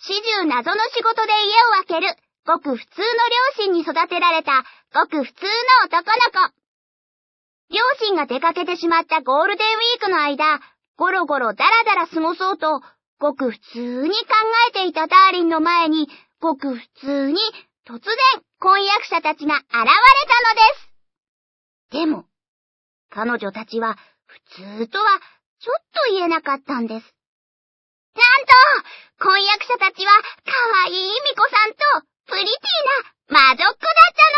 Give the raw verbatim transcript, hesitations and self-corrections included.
始終謎の仕事で家を空ける、ごく普通の両親に育てられた、ごく普通の男の子。両親が出かけてしまったゴールデンウィークの間、ゴロゴロダラダラ過ごそうと、ごく普通に考えていたダーリンの前に、ごく普通に突然婚約者たちが現れたのです。でも、彼女たちは普通とはちょっと言えなかったんです。なんと、婚約者たちは可愛いミコさんとプリティな魔族だった